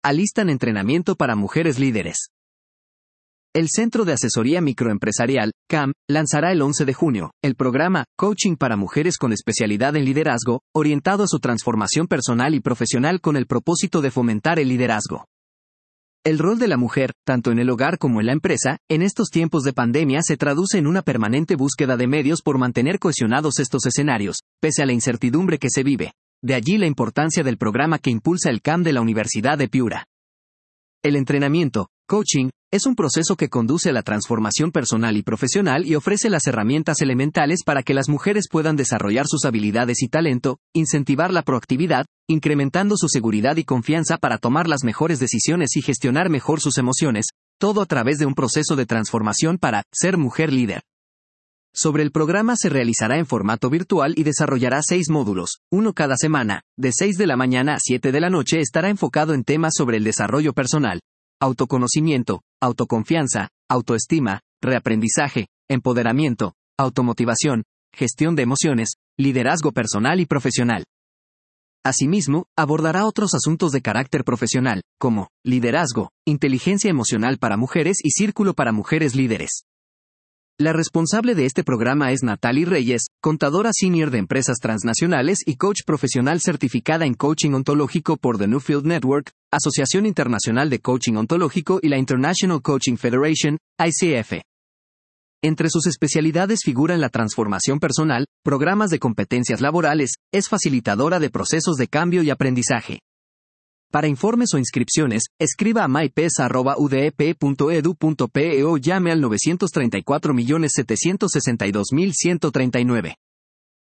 alistan entrenamiento para mujeres líderes. El Centro de Asesoría Microempresarial, CAM, lanzará el 11 de junio, el programa Coaching para Mujeres con especialidad en liderazgo, orientado a su transformación personal y profesional con el propósito de fomentar el liderazgo. El rol de la mujer, tanto en el hogar como en la empresa, en estos tiempos de pandemia se traduce en una permanente búsqueda de medios por mantener cohesionados estos escenarios, pese a la incertidumbre que se vive. De allí la importancia del programa que impulsa el CAM de la Universidad de Piura. El entrenamiento, coaching, es un proceso que conduce a la transformación personal y profesional y ofrece las herramientas elementales para que las mujeres puedan desarrollar sus habilidades y talento, incentivar la proactividad, incrementando su seguridad y confianza para tomar las mejores decisiones y gestionar mejor sus emociones, todo a través de un proceso de transformación para ser mujer líder. Sobre el programa se realizará en formato virtual y desarrollará 6 módulos, uno cada semana, de 6 de la mañana a 7 de la noche estará enfocado en temas sobre el desarrollo personal, autoconocimiento, autoconfianza, autoestima, reaprendizaje, empoderamiento, automotivación, gestión de emociones, liderazgo personal y profesional. Asimismo, abordará otros asuntos de carácter profesional, como liderazgo, inteligencia emocional para mujeres y círculo para mujeres líderes. La responsable de este programa es Natalie Reyes, contadora senior de empresas transnacionales y coach profesional certificada en coaching ontológico por The Newfield Network, Asociación Internacional de Coaching Ontológico y la International Coaching Federation, ICF. Entre sus especialidades figuran la transformación personal, programas de competencias laborales, es facilitadora de procesos de cambio y aprendizaje. Para informes o inscripciones, escriba a mypes@udep.edu.pe o llame al 934.762.139.